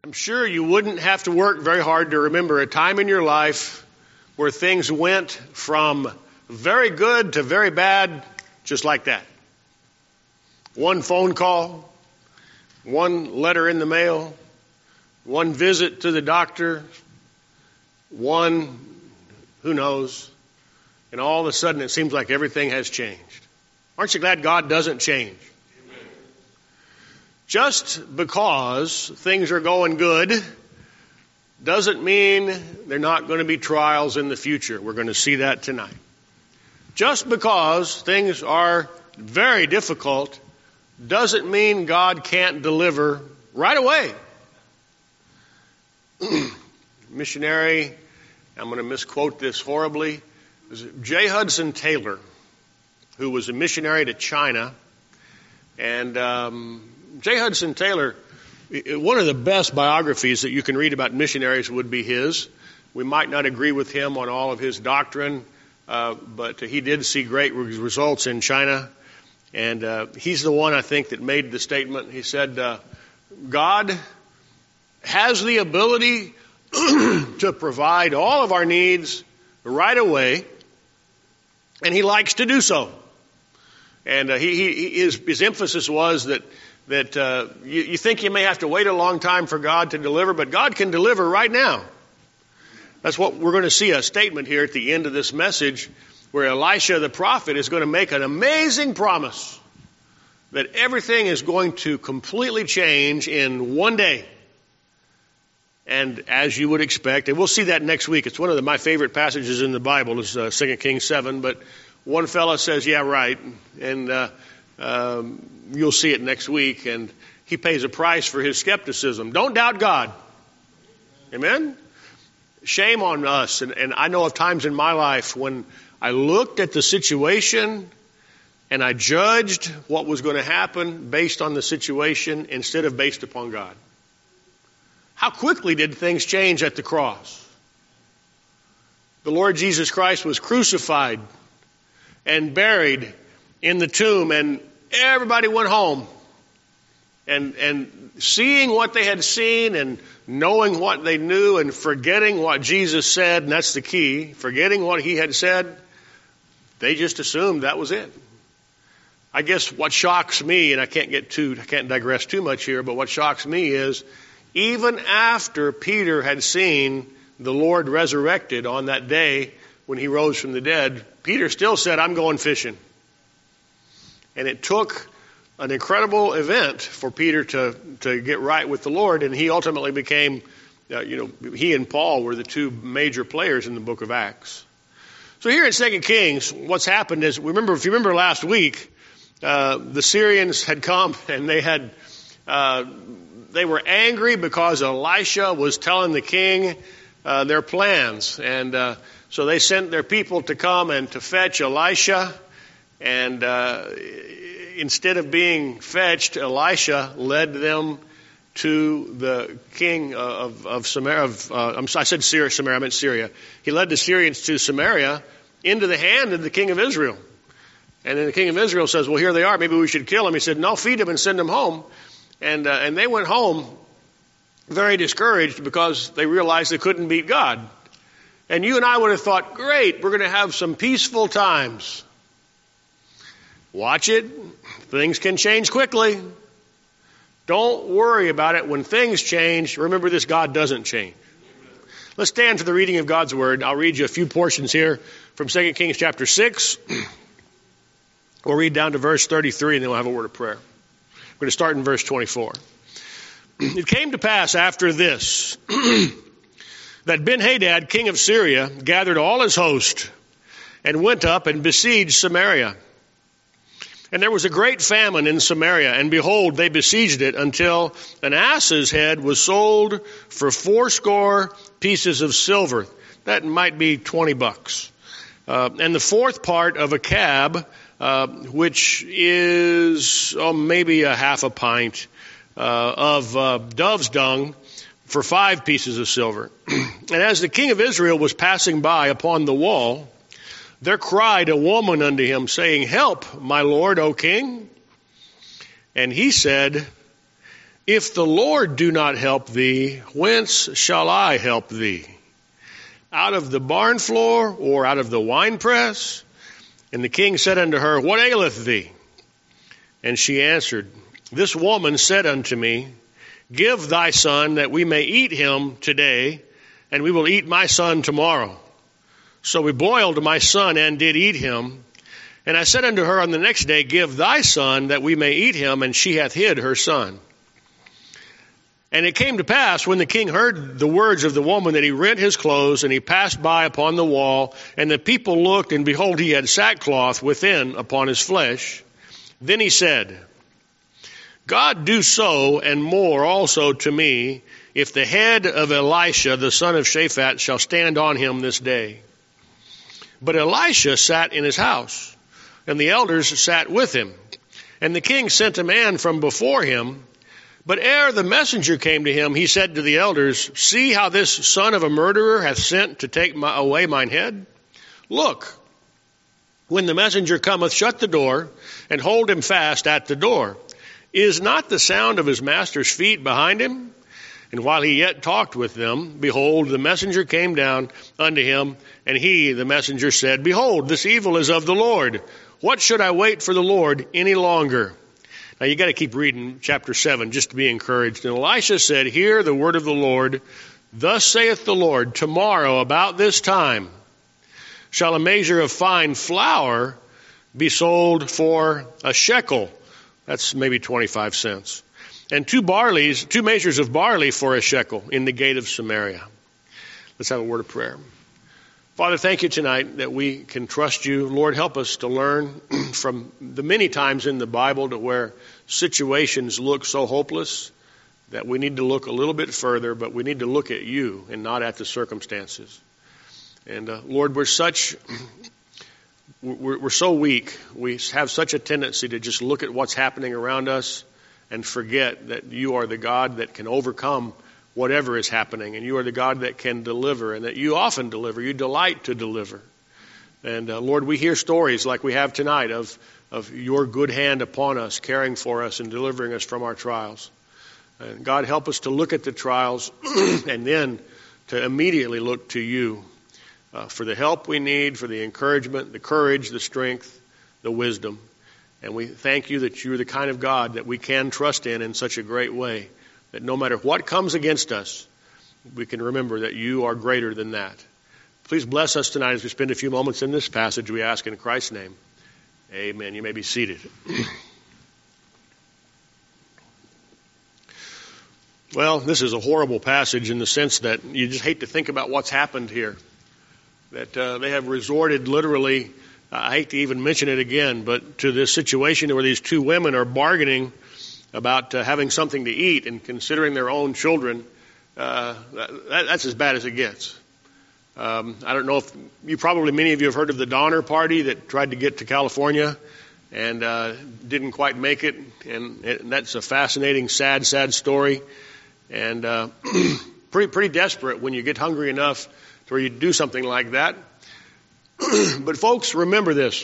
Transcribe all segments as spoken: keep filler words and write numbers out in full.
I'm sure you wouldn't have to work very hard to remember a time in your life where things went from very good to very bad, just like that. One phone call, one letter in the mail, one visit to the doctor, one, who knows, and all of a sudden it seems like everything has changed. Aren't you glad God doesn't change? Amen. Just because things are going good doesn't mean they're not going to be trials in the future. We're going to see that tonight. Just because things are very difficult doesn't mean God can't deliver right away. Missionary, I'm going to misquote this horribly, it was J. Hudson Taylor, who was a missionary to China. And um, J. Hudson Taylor, one of the best biographies that you can read about missionaries would be his. We might not agree with him on all of his doctrine, uh, but he did see great results in China. And uh, he's the one, I think, that made the statement. He said, uh, God has the ability to provide all of our needs right away, and he likes to do so. And uh, he, he, his, his emphasis was that that uh, you, you think you may have to wait a long time for God to deliver, but God can deliver right now. That's what we're going to see, a statement here at the end of this message, where Elisha the prophet is going to make an amazing promise that everything is going to completely change in one day. And as you would expect, and we'll see that next week. It's one of the, my favorite passages in the Bible is uh, Second Kings seven. But one fella says, yeah, right. And uh, um, you'll see it next week. And he pays a price for his skepticism. Don't doubt God. Amen? Shame on us. And, and I know of times in my life when I looked at the situation and I judged what was going to happen based on the situation instead of based upon God. How quickly did things change at the cross? The Lord Jesus Christ was crucified and buried in the tomb, and everybody went home. And, and seeing what they had seen and knowing what they knew and forgetting what Jesus said, and that's the key, forgetting what he had said, they just assumed that was it. I guess what shocks me, and I can't get too, I can't digress too much here, but what shocks me is even after Peter had seen the Lord resurrected on that day when he rose from the dead, Peter still said, I'm going fishing. And it took an incredible event for Peter to, to get right with the Lord, and he ultimately became, uh, you know, he and Paul were the two major players in the book of Acts. So here in Second Kings, what's happened is, remember, if you remember last week, uh, the Syrians had come and they had, uh, they were angry because Elisha was telling the king uh, their plans. And uh, so they sent their people to come and to fetch Elisha. And uh, instead of being fetched, Elisha led them to the king of, of Samaria. Of, uh, I'm, I said Syria, Samaria, I meant Syria. He led the Syrians to Samaria into the hand of the king of Israel. And then the king of Israel says, well, here they are. Maybe we should kill them. He said, no, feed them and send them home. And uh, and they went home very discouraged because they realized they couldn't beat God. And you and I would have thought, great, we're going to have some peaceful times. Watch it. Things can change quickly. Don't worry about it. When things change, remember this, God doesn't change. Let's stand for the reading of God's Word. I'll read you a few portions here from Second Kings chapter six. We'll read down to verse thirty-three and then we'll have a word of prayer. We're going to start in verse twenty-four. It came to pass after this that Ben-Hadad, king of Syria, gathered all his host and went up and besieged Samaria. And there was a great famine in Samaria, and behold, they besieged it until an ass's head was sold for fourscore pieces of silver. That might be twenty bucks. Uh, and the fourth part of a cab, uh, which is oh, maybe a half a pint uh, of uh, dove's dung, for five pieces of silver. And as the king of Israel was passing by upon the wall, there cried a woman unto him, saying, Help, my lord, O king. And he said, If the Lord do not help thee, whence shall I help thee? Out of the barn floor, or out of the winepress? And the king said unto her, What aileth thee? And she answered, This woman said unto me, Give thy son, that we may eat him today, and we will eat my son tomorrow. So we boiled my son, and did eat him. And I said unto her on the next day, Give thy son, that we may eat him, and she hath hid her son. And it came to pass, when the king heard the words of the woman, that he rent his clothes, and he passed by upon the wall. And the people looked, and behold, he had sackcloth within upon his flesh. Then he said, God do so, and more also to me, if the head of Elisha, the son of Shaphat, shall stand on him this day. But Elisha sat in his house, and the elders sat with him. And the king sent a man from before him. But ere the messenger came to him, he said to the elders, See how this son of a murderer hath sent to take my, away mine head? Look, when the messenger cometh, shut the door, and hold him fast at the door. Is not the sound of his master's feet behind him? And while he yet talked with them, behold, the messenger came down unto him, and he, the messenger, said, Behold, this evil is of the Lord. What should I wait for the Lord any longer? Now you got to keep reading chapter seven just to be encouraged. And Elisha said, Hear the word of the Lord. Thus saith the Lord, Tomorrow about this time shall a measure of fine flour be sold for a shekel. That's maybe twenty-five cents. And two barleys, two measures of barley for a shekel in the gate of Samaria. Let's have a word of prayer. Father, thank you tonight that we can trust you. Lord, help us to learn from the many times in the Bible to where situations look so hopeless that we need to look a little bit further, but we need to look at you and not at the circumstances. And uh, Lord, we're such, we're, we're so weak. We have such a tendency to just look at what's happening around us and forget that you are the God that can overcome whatever is happening, and you are the God that can deliver, and that you often deliver. You delight to deliver. And uh, Lord, we hear stories like we have tonight of, of your good hand upon us, caring for us and delivering us from our trials. And God, help us to look at the trials and then to immediately look to you uh, for the help we need, for the encouragement, the courage, the strength, the wisdom. And we thank you that you're the kind of God that we can trust in in such a great way, that no matter what comes against us, we can remember that you are greater than that. Please bless us tonight as we spend a few moments in this passage, we ask in Christ's name. Amen. You may be seated. Well, this is a horrible passage in the sense that you just hate to think about what's happened here. That uh, they have resorted literally, uh, I hate to even mention it again, but to this situation where these two women are bargaining about uh, having something to eat and considering their own children. Uh, that, that's as bad as it gets. Um, I don't know if you probably, many of you have heard of the Donner Party that tried to get to California and uh, didn't quite make it. And, and that's a fascinating, sad, sad story. And uh, pretty, pretty desperate when you get hungry enough to where you do something like that. But folks, remember this.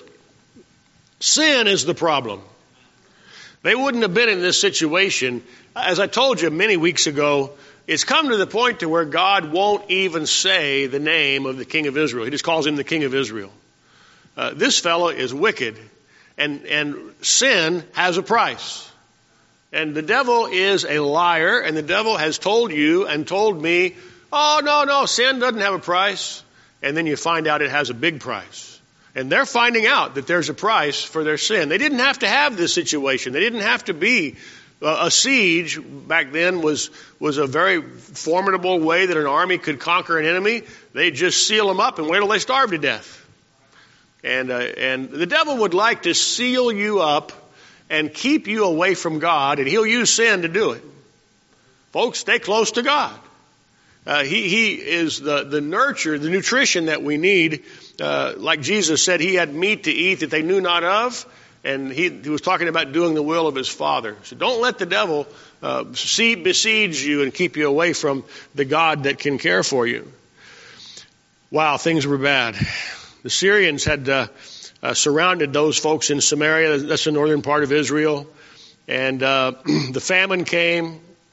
Sin is the problem. They wouldn't have been in this situation. As I told you many weeks ago, it's come to the point to where God won't even say the name of the king of Israel. He just calls him the king of Israel. Uh, this fellow is wicked, and, and sin has a price. And the devil is a liar, and the devil has told you and told me, oh, no, no, sin doesn't have a price. And then you find out it has a big price. And they're finding out that there's a price for their sin. They didn't have to have this situation. They didn't have to be uh, a siege. Back then was was a very formidable way that an army could conquer an enemy. They just seal them up and wait till they starve to death. And uh, and the devil would like to seal you up and keep you away from God, and he'll use sin to do it. Folks, stay close to God. Uh, he, he is the, the nurture, the nutrition that we need. Uh, like Jesus said, he had meat to eat that they knew not of. And he, he was talking about doing the will of his Father. So don't let the devil uh, see, besiege you and keep you away from the God that can care for you. Wow, things were bad. The Syrians had uh, uh, surrounded those folks in Samaria. That's the northern part of Israel. And uh, the famine came.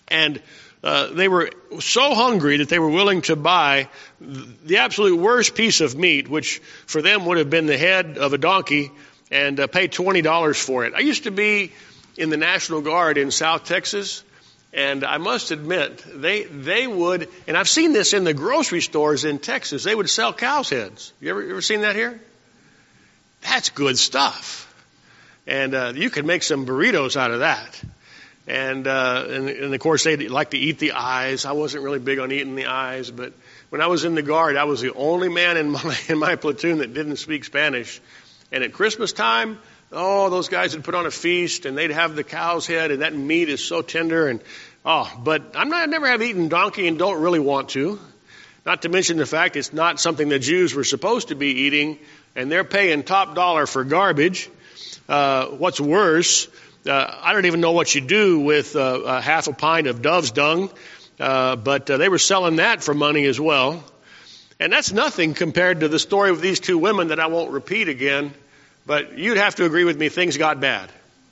And uh, they were so hungry that they were willing to buy the absolute worst piece of meat, which for them would have been the head of a donkey, and uh, pay twenty dollars for it. I used to be in the National Guard in South Texas, and I must admit, they they would, and I've seen this in the grocery stores in Texas, they would sell cow's heads. You ever, you ever seen that here? That's good stuff. And uh, you could make some burritos out of that. And, uh, and, and of course, they like to eat the eyes. I wasn't really big on eating the eyes, but when I was in the Guard, I was the only man in my, in my platoon that didn't speak Spanish. And at Christmas time, oh, those guys would put on a feast, and they'd have the cow's head, and that meat is so tender. And oh, but I'm not, I never have eaten donkey and don't really want to. Not to mention the fact it's not something the Jews were supposed to be eating, and they're paying top dollar for garbage. Uh, what's worse, uh, I don't even know what you do with uh, a half a pint of dove's dung, uh, but uh, they were selling that for money as well. And that's nothing compared to the story of these two women that I won't repeat again, but you'd have to agree with me, things got bad.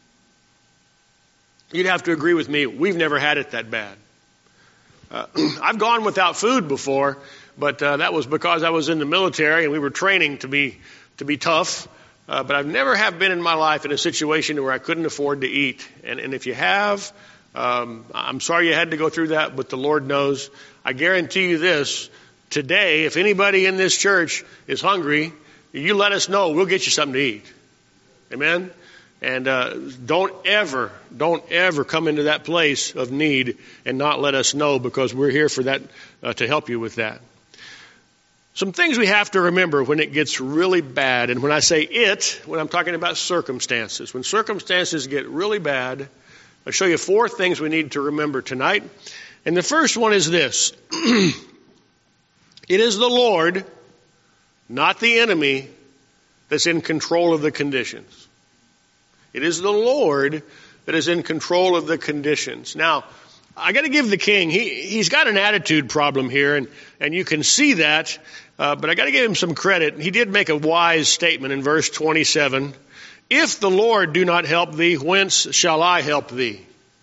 You'd have to agree with me, we've never had it that bad. Uh, I've gone without food before, but uh, that was because I was in the military and we were training to be to be tough. Uh, but I've never have been in my life in a situation where I couldn't afford to eat. And, and if you have, um, I'm sorry you had to go through that, but the Lord knows. I guarantee you this, today, if anybody in this church is hungry, you let us know. We'll get you something to eat. Amen? And uh, don't ever, don't ever come into that place of need and not let us know, because we're here for that, uh, to help you with that. Some things we have to remember when it gets really bad. And when I say it, when I'm talking about circumstances. When circumstances get really bad, I'll show you four things we need to remember tonight. And the first one is this. It is the Lord, not the enemy, that's in control of the conditions. It is the Lord that is in control of the conditions. Now, I got to give the king, he, he's got an attitude problem here, and, and you can see that, uh, but I got to give him some credit. He did make a wise statement in verse twenty-seven. If the Lord do not help thee, whence shall I help thee?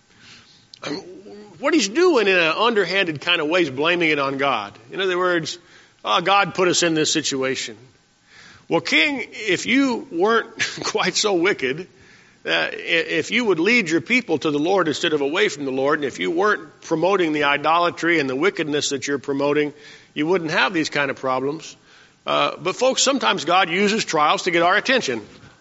What he's doing in an underhanded kind of way is blaming it on God. In other words, oh, God put us in this situation. Well, king, if you weren't quite so wicked, Uh, if you would lead your people to the Lord instead of away from the Lord, and if you weren't promoting the idolatry and the wickedness that you're promoting, you wouldn't have these kind of problems. Uh, but folks, sometimes God uses trials to get our attention.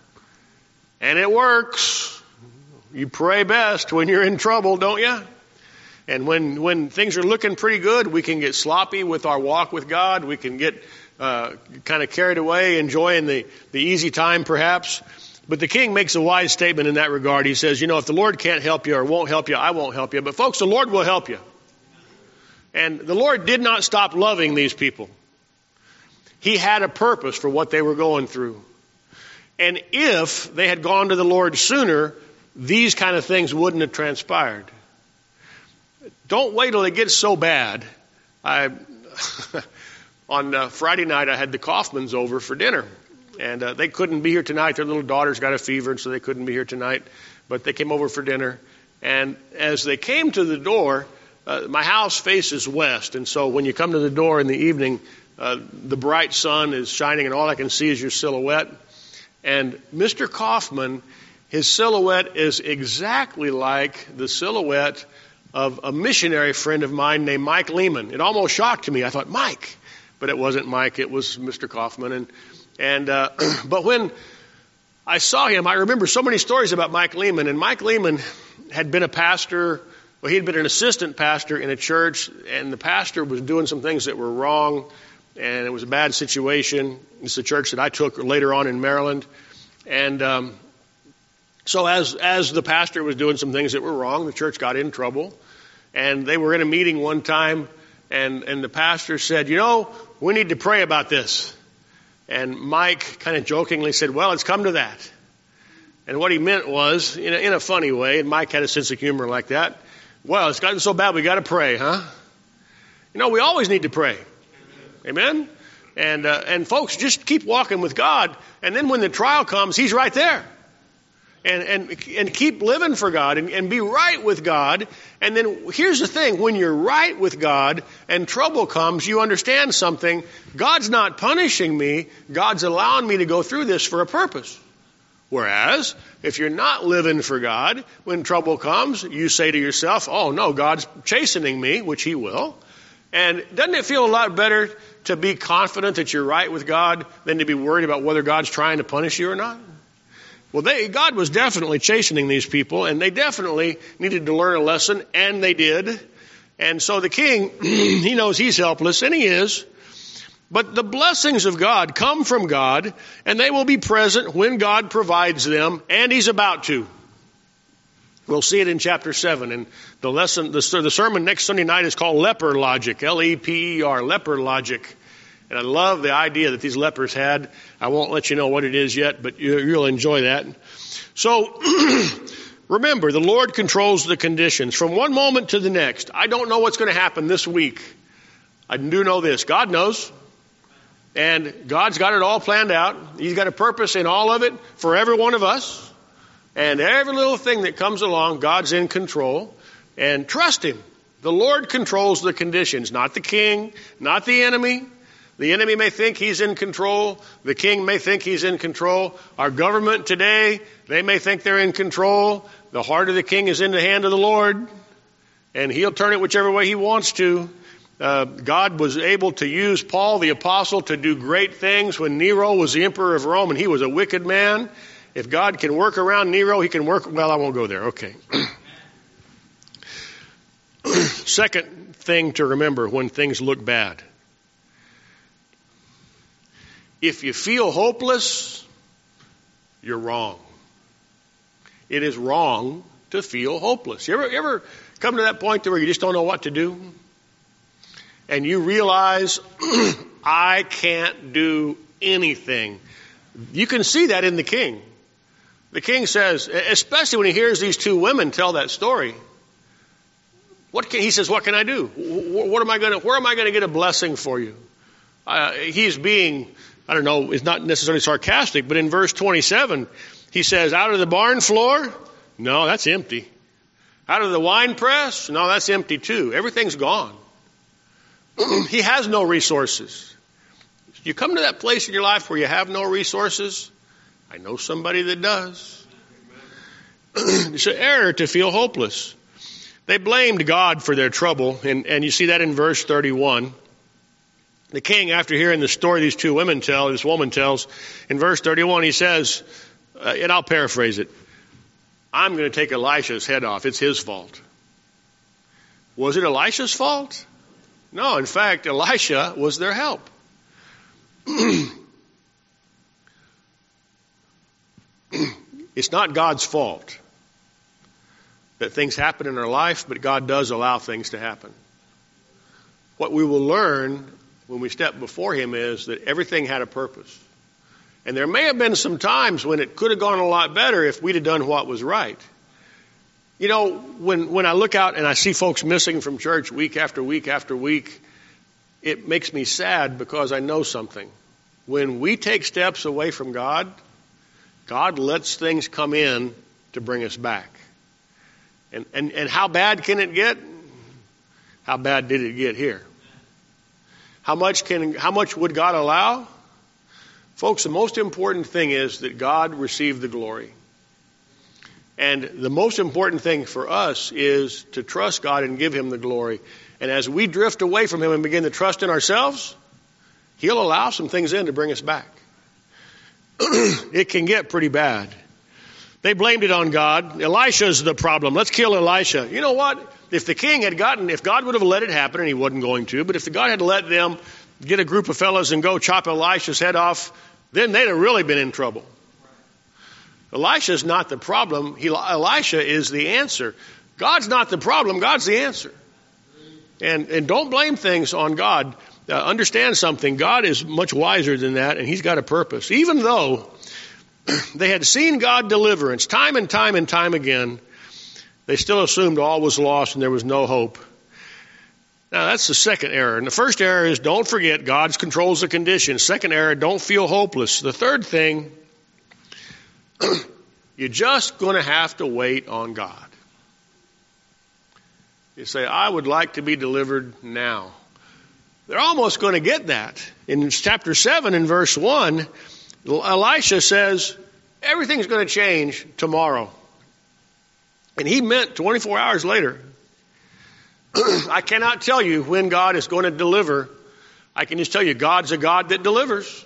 And it works. You pray best when you're in trouble, don't you? And when, when things are looking pretty good, we can get sloppy with our walk with God. We can get uh, kind of carried away, enjoying the, the easy time perhaps. But the king makes a wise statement in that regard. He says, you know, if the Lord can't help you or won't help you, I won't help you. But folks, the Lord will help you. And the Lord did not stop loving these people. He had a purpose for what they were going through. And if they had gone to the Lord sooner, these kind of things wouldn't have transpired. Don't wait till it gets so bad. I, on uh, Friday night, I had the Kaufmans over for dinner. And uh, they couldn't be here tonight. Their little daughter's got a fever, and so they couldn't be here tonight. But they came over for dinner. And as they came to the door, uh, my house faces west. And so when you come to the door in the evening, uh, the bright sun is shining, and all I can see is your silhouette. And Mister Kaufman, his silhouette is exactly like the silhouette of a missionary friend of mine named Mike Lehman. It almost shocked me. I thought, Mike. But it wasn't Mike. It was Mister Kaufman. And And, uh, but when I saw him, I remember so many stories about Mike Lehman. And Mike Lehman had been a pastor. Well, he had been an assistant pastor in a church, and the pastor was doing some things that were wrong, and it was a bad situation. It's the church that I took later on in Maryland. And, um, so as, as the pastor was doing some things that were wrong, the church got in trouble. And they were in a meeting one time, and, and the pastor said, you know, we need to pray about this. And Mike kind of jokingly said, well, it's come to that. And what he meant was, in a, in a funny way, and Mike had a sense of humor like that, well, it's gotten so bad we got to pray, huh? You know, we always need to pray. Amen? And, uh, and folks, just keep walking with God. And then when the trial comes, he's right there. and, and, and keep living for God and, and be right with God. And then here's the thing. When you're right with God and trouble comes, you understand something. God's not punishing me. God's allowing me to go through this for a purpose. Whereas, if you're not living for God, when trouble comes, you say to yourself, oh no, God's chastening me, which He will. And doesn't it feel a lot better to be confident that you're right with God than to be worried about whether God's trying to punish you or not? Well, they, God was definitely chastening these people, and they definitely needed to learn a lesson, and they did. And so the king, he knows he's helpless, and he is. But the blessings of God come from God, and they will be present when God provides them, and He's about to. We'll see it in chapter seven. And the lesson, the, the sermon next Sunday night is called Leper Logic, L E P E R, Leper Logic. And I love the idea that these lepers had. I won't let you know what it is yet, but you, you'll enjoy that. So, remember, the Lord controls the conditions from one moment to the next. I don't know what's going to happen this week. I do know this. God knows. And God's got it all planned out. He's got a purpose in all of it for every one of us. And every little thing that comes along, God's in control. And trust Him. The Lord controls the conditions, not the king, not the enemy. The enemy may think he's in control. The king may think he's in control. Our government today, they may think they're in control. The heart of the king is in the hand of the Lord. And He'll turn it whichever way He wants to. Uh, God was able to use Paul the apostle to do great things when Nero was the emperor of Rome and he was a wicked man. If God can work around Nero, He can work... Well, I won't go there. Okay. Second thing to remember when things look bad. If you feel hopeless, you're wrong. It is wrong to feel hopeless. You ever, you ever come to that point where you just don't know what to do? And you realize, I can't do anything. You can see that in the king. The king says, especially when he hears these two women tell that story, what can, he says, what can I do? What am I going to, where am I going to get a blessing for you? Uh, he's being, I don't know, it's not necessarily sarcastic, but in verse twenty-seven, he says, out of the barn floor? No, that's empty. Out of the wine press? No, that's empty too. Everything's gone. He has no resources. You come to that place in your life where you have no resources. I know somebody that does. It's an error to feel hopeless. They blamed God for their trouble, and, and you see that in verse thirty-one. The king, after hearing the story these two women tell, this woman tells, in verse thirty-one, he says, uh, and I'll paraphrase it, I'm going to take Elisha's head off. It's his fault. Was it Elisha's fault? No, in fact, Elisha was their help. It's not God's fault that things happen in our life, but God does allow things to happen. What we will learn when we step before Him is that everything had a purpose. And there may have been some times when it could have gone a lot better if we'd have done what was right. You know, when, when I look out and I see folks missing from church week after week after week, it makes me sad because I know something. When we take steps away from God, God lets things come in to bring us back. And, and, and how bad can it get? How bad did it get here? How much can, how much would God allow? Folks, the most important thing is that God receive the glory. And the most important thing for us is to trust God and give Him the glory. And as we drift away from Him and begin to trust in ourselves, He'll allow some things in to bring us back. It can get pretty bad. They blamed it on God. Elisha's the problem. Let's kill Elisha. You know what? If the king had gotten, if God would have let it happen, and He wasn't going to, but if the God had let them get a group of fellas and go chop Elisha's head off, then they'd have really been in trouble. Elisha's not the problem. He, Elisha is the answer. God's not the problem. God's the answer. And, and don't blame things on God. Uh, understand something. God is much wiser than that, and He's got a purpose. Even though they had seen God deliverance time and time and time again, they still assumed all was lost and there was no hope. Now, that's the second error. And the first error is don't forget God controls the conditions. Second error, don't feel hopeless. The third thing, You're just going to have to wait on God. You say, I would like to be delivered now. They're almost going to get that. In chapter seven, in verse one, Elisha says, everything's going to change tomorrow. And he meant twenty-four hours later. I cannot tell you when God is going to deliver. I can just tell you God's a God that delivers.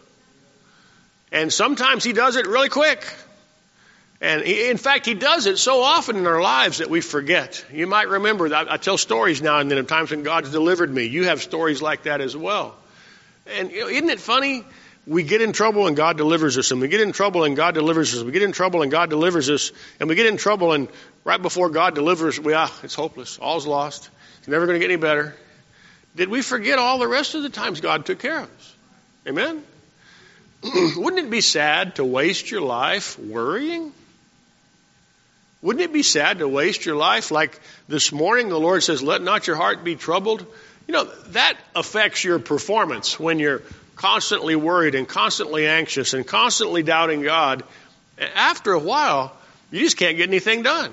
And sometimes he does it really quick. And he, in fact, he does it so often in our lives that we forget. You might remember that I tell stories now and then of times when God's delivered me. You have stories like that as well. And you know, isn't it funny? We get in trouble and God delivers us, and we get in trouble and God delivers us. We get in trouble and God delivers us, and we get in trouble and right before God delivers, we ah, it's hopeless. All's lost. It's never going to get any better. Did we forget all the rest of the times God took care of us? Amen? Wouldn't it be sad to waste your life worrying? Wouldn't it be sad to waste your life? Like this morning, the Lord says, let not your heart be troubled. You know, that affects your performance when you're constantly worried and constantly anxious and constantly doubting God. After a while, you just can't get anything done.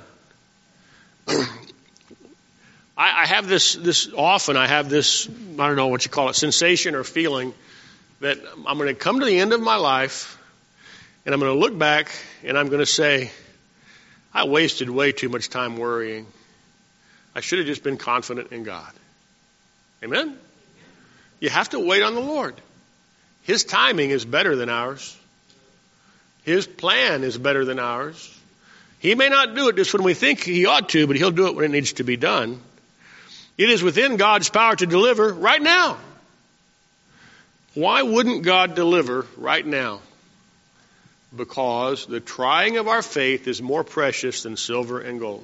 I, I have this, this often, I have this, I don't know what you call it, sensation or feeling that I'm going to come to the end of my life and I'm going to look back and I'm going to say, I wasted way too much time worrying. I should have just been confident in God. Amen? You have to wait on the Lord. His timing is better than ours. His plan is better than ours. He may not do it just when we think he ought to, but he'll do it when it needs to be done. It is within God's power to deliver right now. Why wouldn't God deliver right now? Because the trying of our faith is more precious than silver and gold.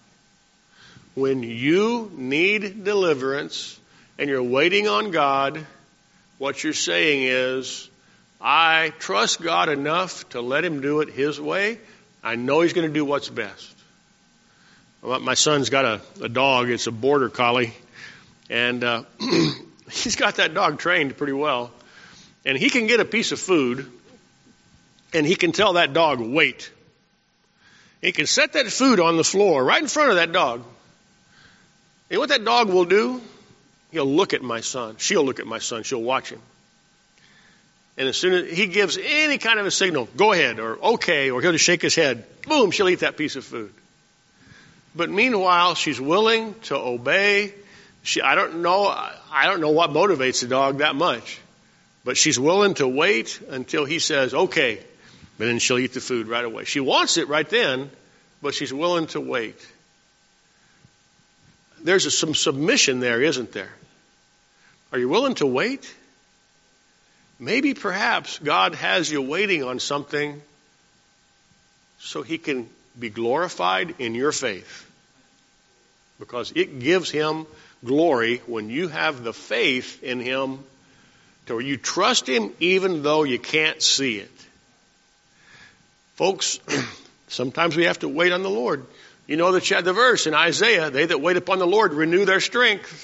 When you need deliverance and you're waiting on God, what you're saying is, I trust God enough to let him do it his way. I know he's going to do what's best. My son's got a, a dog. It's a border collie. And uh, he's got that dog trained pretty well. And he can get a piece of food, and he can tell that dog, wait. He can set that food on the floor right in front of that dog. And what that dog will do, he'll look at my son. She'll look at my son. She'll watch him. And as soon as he gives any kind of a signal, go ahead, or okay, or he'll just shake his head, boom, she'll eat that piece of food. But meanwhile, she's willing to obey. She, I don't know, I don't know what motivates the dog that much. But she's willing to wait until he says, okay, and then she'll eat the food right away. She wants it right then, but she's willing to wait. There's a, some submission there, isn't there? Are you willing to wait? Maybe perhaps God has you waiting on something so he can be glorified in your faith. Because it gives him glory when you have the faith in him to where you trust him even though you can't see it. Folks, sometimes we have to wait on the Lord. You know the, the verse in Isaiah, they that wait upon the Lord renew their strength.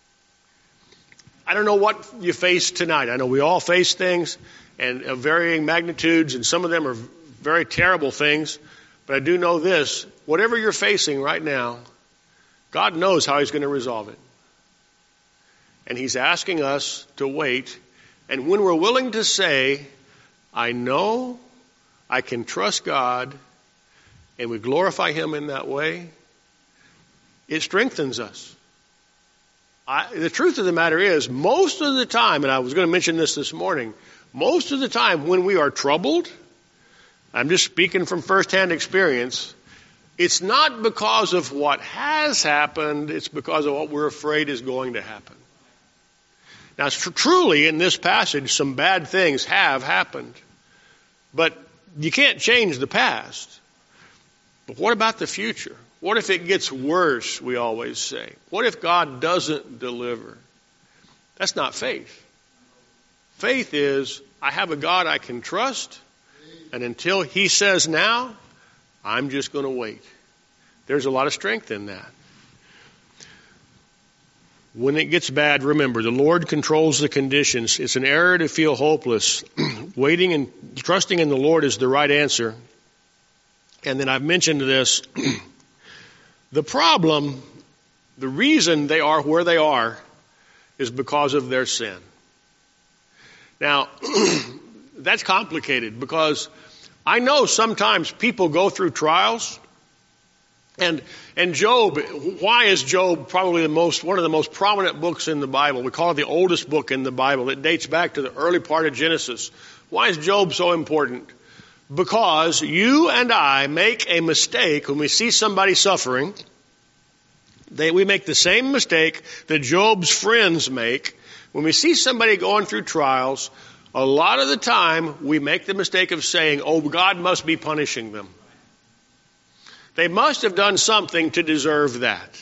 I don't know what you face tonight. I know we all face things and of varying magnitudes, and some of them are very terrible things. But I do know this, whatever you're facing right now, God knows how he's going to resolve it. And he's asking us to wait. And when we're willing to say, I know I can trust God, and we glorify him in that way, it strengthens us. I, the truth of the matter is, most of the time, and I was going to mention this this morning, most of the time when we are troubled, I'm just speaking from firsthand experience, it's not because of what has happened, it's because of what we're afraid is going to happen. Now, tr- truly, in this passage, some bad things have happened. But you can't change the past. But what about the future? What if it gets worse, we always say? What if God doesn't deliver? That's not faith. Faith is, I have a God I can trust, and until he says now, I'm just going to wait. There's a lot of strength in that. When it gets bad, remember, the Lord controls the conditions. It's an error to feel hopeless. Waiting and trusting in the Lord is the right answer. And then I've mentioned this. The problem, the reason they are where they are, is because of their sin. Now, that's complicated because I know sometimes people go through trials. And and Job, why is Job probably the most one of the most prominent books in the Bible? We call it the oldest book in the Bible. It dates back to the early part of Genesis. Why is Job so important? Because you and I make a mistake when we see somebody suffering. They, we make the same mistake that Job's friends make. When we see somebody going through trials, a lot of the time we make the mistake of saying, oh, God must be punishing them. They must have done something to deserve that.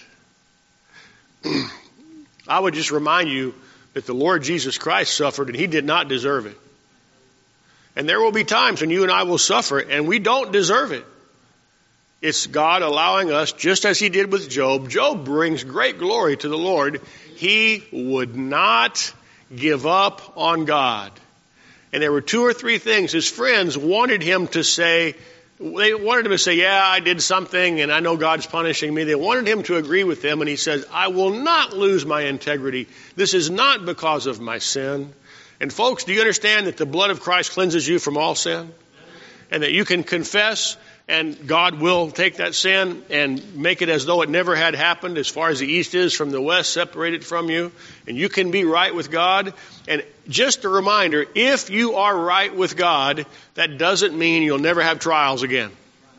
I would just remind you that the Lord Jesus Christ suffered and he did not deserve it. And there will be times when you and I will suffer and we don't deserve it. It's God allowing us, just as he did with Job. Job brings great glory to the Lord. He would not give up on God. And there were two or three things his friends wanted him to say. They wanted him to say, yeah, I did something and I know God's punishing me. They wanted him to agree with them, and he says, I will not lose my integrity. This is not because of my sin. And folks, do you understand that the blood of Christ cleanses you from all sin? And that you can confess and God will take that sin and make it as though it never had happened, as far as the east is from the west, separated from you. And you can be right with God. And just a reminder, if you are right with God, that doesn't mean you'll never have trials again.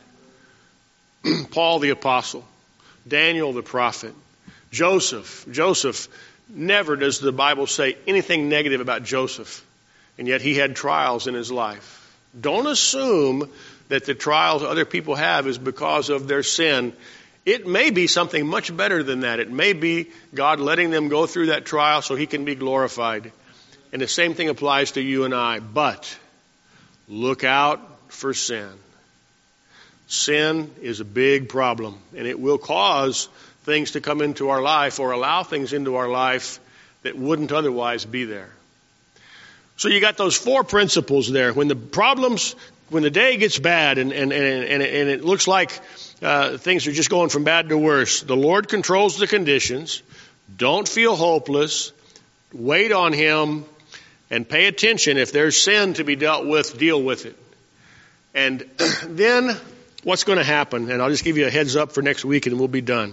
Paul the apostle, Daniel the prophet, Joseph. Joseph, never does the Bible say anything negative about Joseph. And yet he had trials in his life. Don't assume that the trials other people have is because of their sin. It may be something much better than that. It may be God letting them go through that trial so he can be glorified. And the same thing applies to you and I. But look out for sin. Sin is a big problem, and it will cause things to come into our life or allow things into our life that wouldn't otherwise be there. So you got those four principles there. When the problems, when the day gets bad and, and, and, and, and it looks like uh, things are just going from bad to worse, the Lord controls the conditions. Don't feel hopeless. Wait on him and pay attention. If there's sin to be dealt with, deal with it. And then what's going to happen? And I'll just give you a heads up for next week and we'll be done.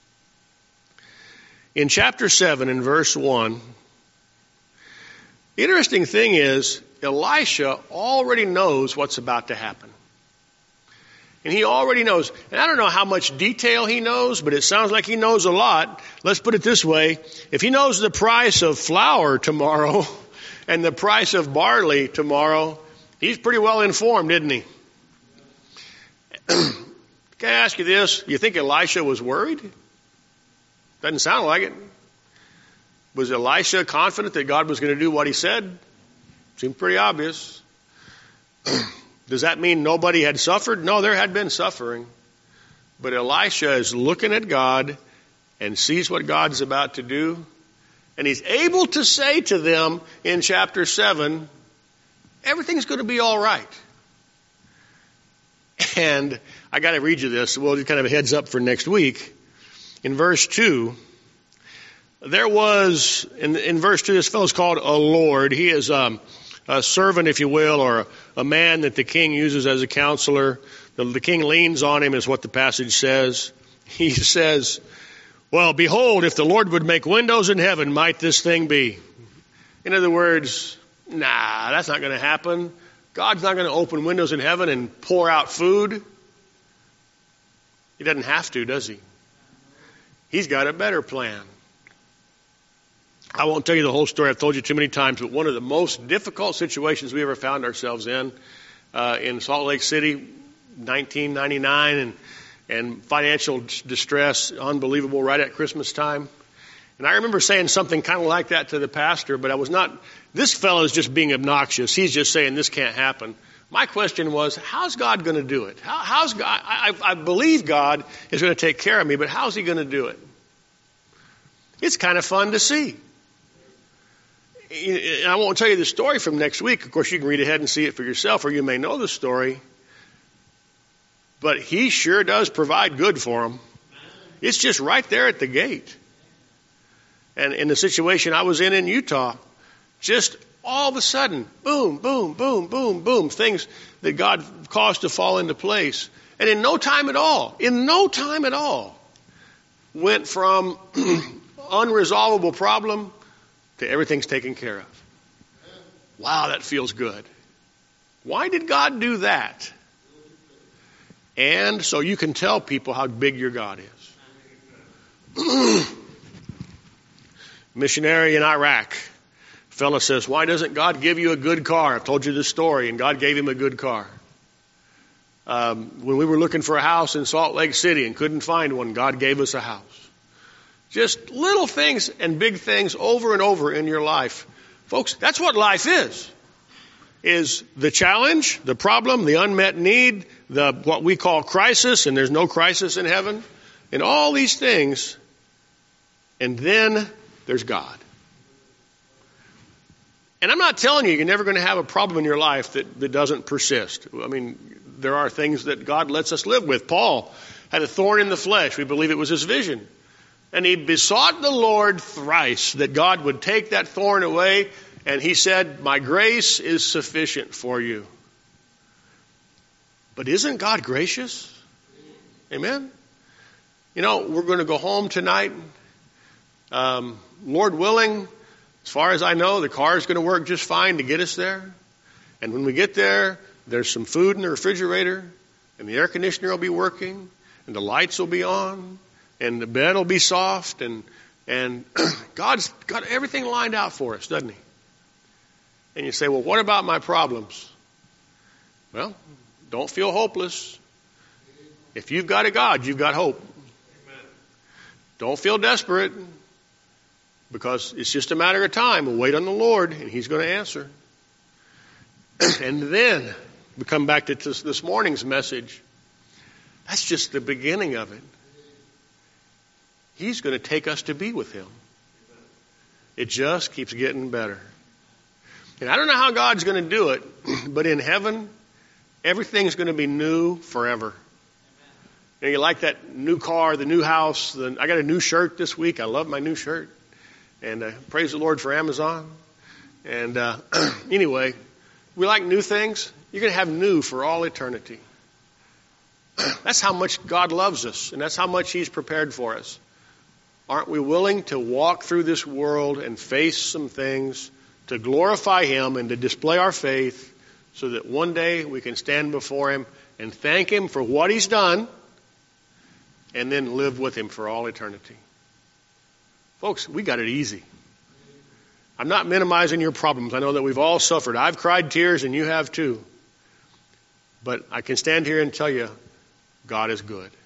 In chapter seven, in verse one, the interesting thing is, Elisha already knows what's about to happen. And he already knows. And I don't know how much detail he knows, but it sounds like he knows a lot. Let's put it this way. If he knows the price of flour tomorrow and the price of barley tomorrow, he's pretty well informed, isn't he? Can I ask you this? You think Elisha was worried? Doesn't sound like it. Was Elisha confident that God was going to do what he said? Seemed pretty obvious. Does that mean nobody had suffered? No, there had been suffering. But Elisha is looking at God and sees what God's about to do. And he's able to say to them in chapter seven, everything's going to be all right. And I got to read you this. Well, just kind of a heads up for next week. In verse two, there was, in, in verse two, this fellow's called a lord. He is um, a servant, if you will, or a, a man that the king uses as a counselor. The, the king leans on him is what the passage says. He says, well, behold, if the Lord would make windows in heaven, might this thing be? In other words, nah, that's not going to happen. God's not going to open windows in heaven and pour out food. He doesn't have to, does he? He's got a better plan. I won't tell you the whole story. I've told you too many times, but one of the most difficult situations we ever found ourselves in, uh, in Salt Lake City, nineteen ninety-nine, and, and financial distress, unbelievable, right at Christmas time. And I remember saying something kind of like that to the pastor, but I was not, this fellow is just being obnoxious. He's just saying this can't happen. My question was, how's God going to do it? How, how's God, I, I believe God is going to take care of me, but how's he going to do it? It's kind of fun to see. I won't tell you the story from next week. Of course, you can read ahead and see it for yourself, or you may know the story. but he sure does provide good for them. It's just right there at the gate. And in the situation I was in in Utah, just all of a sudden, boom, boom, boom, boom, boom, things that God caused to fall into place. And in no time at all, in no time at all, went from unresolvable problem to everything's taken care of. Wow, that feels good. Why did God do that? And so you can tell people how big your God is. Missionary in Iraq. Fella says, why doesn't God give you a good car? I've told you this story, and God gave him a good car. Um, when we were looking for a house in Salt Lake City and couldn't find one, God gave us a house. Just little things and big things over and over in your life. Folks, that's what life is. Is the challenge, the problem, the unmet need, the what we call crisis, and there's no crisis in heaven, and all these things. And then there's God. And I'm not telling you you're never going to have a problem in your life that, that doesn't persist. I mean, there are things that God lets us live with. Paul had a thorn in the flesh. We believe it was his vision. And he besought the Lord thrice that God would take that thorn away. And he said, my grace is sufficient for you. But isn't God gracious? Amen? You know, we're going to go home tonight. Um, Lord willing, as far as I know, the car is going to work just fine to get us there. And when we get there, there's some food in the refrigerator, and the air conditioner will be working, and the lights will be on, and the bed will be soft, and and God's got everything lined out for us, doesn't he? And you say, well, what about my problems? Well, don't feel hopeless. If you've got a God, you've got hope. Amen. Don't feel desperate, because it's just a matter of time. We'll wait on the Lord, and he's going to answer. And then we come back to this morning's message. That's just the beginning of it. He's going to take us to be with him. It just keeps getting better. And I don't know how God's going to do it, but in heaven, everything's going to be new forever. You know, you like that new car, the new house. The, I got a new shirt this week. I love my new shirt. And uh, praise the Lord for Amazon. And uh, anyway, we like new things. You're going to have new for all eternity. That's how much God loves us, and that's how much he's prepared for us. Aren't we willing to walk through this world and face some things to glorify him and to display our faith so that one day we can stand before him and thank him for what he's done and then live with him for all eternity? Folks, we got it easy. I'm not minimizing your problems. I know that we've all suffered. I've cried tears and you have too. But I can stand here and tell you, God is good.